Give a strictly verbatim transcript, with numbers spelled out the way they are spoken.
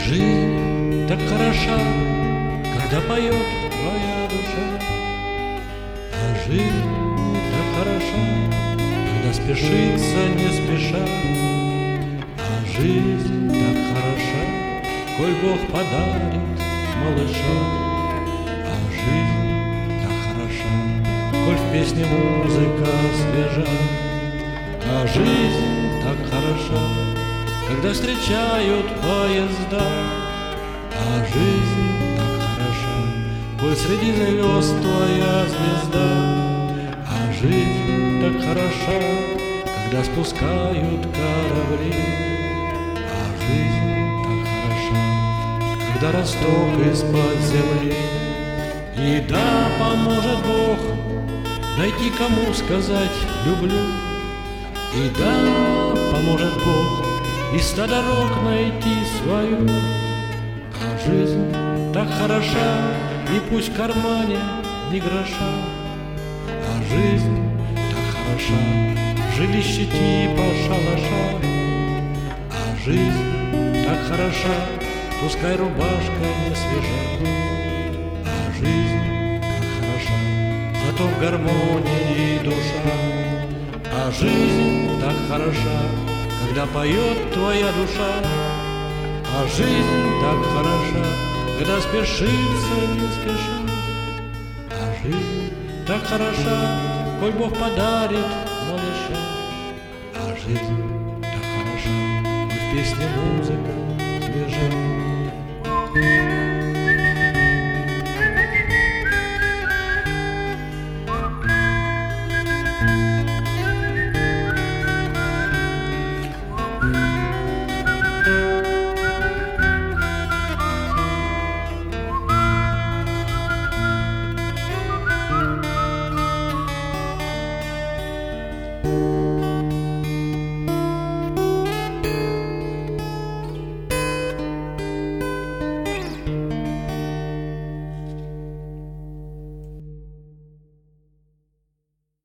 Жизнь так хороша, когда поет твоя душа. А жизнь так хороша, когда спешится не спеша. А жизнь так хороша, коль Бог подарит малыша. А жизнь так хороша, коль в песне музыка свежа. А жизнь так хороша, когда встречают поезда. А жизнь так хороша, коль среди звезд твоя звезда. А жизнь так хороша, когда спускают корабли. А жизнь так хороша, когда росток из-под земли. И да, поможет Бог найти, кому сказать «люблю». И да, поможет Бог и ста дорог найти свою. А жизнь так хороша, и пусть в кармане ни гроша. А жизнь так хороша, жилище типа шалаша. А жизнь так хороша, пускай рубашка не свежа. А жизнь так хороша, зато в гармонии душа. А жизнь так хороша, когда поет твоя душа. А жизнь так хороша, когда спешится не спеша. А жизнь так хороша, коль Бог подарит малыша. А жизнь так хороша, коль в песне музыка свежа.